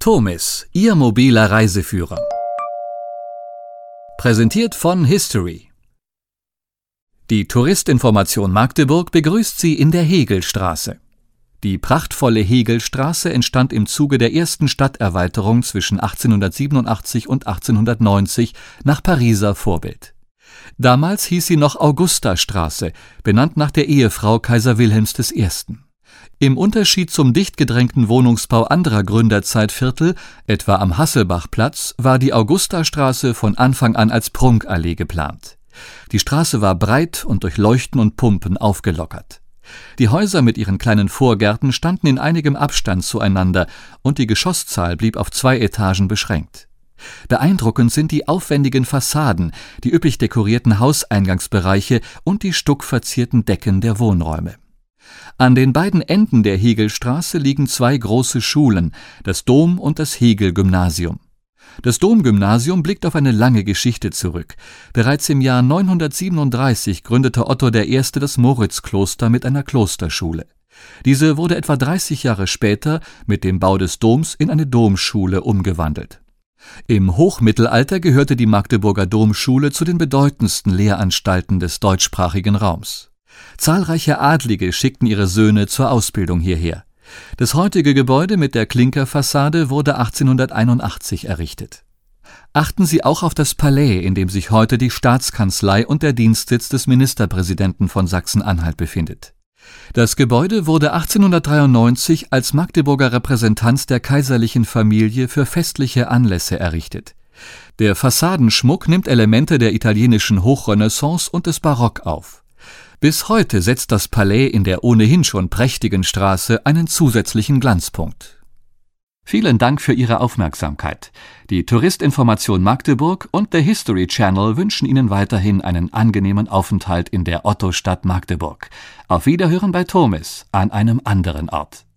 Tomis, Ihr mobiler Reiseführer. Präsentiert von History. Die Touristinformation Magdeburg begrüßt Sie in der Hegelstraße. Die prachtvolle Hegelstraße entstand im Zuge der ersten Stadterweiterung zwischen 1887 und 1890 nach Pariser Vorbild. Damals hieß sie noch Augustastraße, benannt nach der Ehefrau Kaiser Wilhelms I. Im Unterschied zum dicht gedrängten Wohnungsbau anderer Gründerzeitviertel, etwa am Hasselbachplatz, war die Augustastraße von Anfang an als Prunkallee geplant. Die Straße war breit und durch Leuchten und Pumpen aufgelockert. Die Häuser mit ihren kleinen Vorgärten standen in einigem Abstand zueinander und die Geschosszahl blieb auf 2 Etagen beschränkt. Beeindruckend sind die aufwendigen Fassaden, die üppig dekorierten Hauseingangsbereiche und die stuckverzierten Decken der Wohnräume. An den beiden Enden der Hegelstraße liegen 2 große Schulen, das Dom- und das Hegel-Gymnasium. Das Domgymnasium blickt auf eine lange Geschichte zurück. Bereits im Jahr 937 gründete Otto I. das Moritzkloster mit einer Klosterschule. Diese wurde etwa 30 Jahre später mit dem Bau des Doms in eine Domschule umgewandelt. Im Hochmittelalter gehörte die Magdeburger Domschule zu den bedeutendsten Lehranstalten des deutschsprachigen Raums. Zahlreiche Adlige schickten ihre Söhne zur Ausbildung hierher. Das heutige Gebäude mit der Klinkerfassade wurde 1881 errichtet. Achten Sie auch auf das Palais, in dem sich heute die Staatskanzlei und der Dienstsitz des Ministerpräsidenten von Sachsen-Anhalt befindet. Das Gebäude wurde 1893 als Magdeburger Repräsentanz der kaiserlichen Familie für festliche Anlässe errichtet. Der Fassadenschmuck nimmt Elemente der italienischen Hochrenaissance und des Barock auf. Bis heute setzt das Palais in der ohnehin schon prächtigen Straße einen zusätzlichen Glanzpunkt. Vielen Dank für Ihre Aufmerksamkeit. Die Touristinformation Magdeburg und der History Channel wünschen Ihnen weiterhin einen angenehmen Aufenthalt in der Ottostadt Magdeburg. Auf Wiederhören bei Tomis an einem anderen Ort.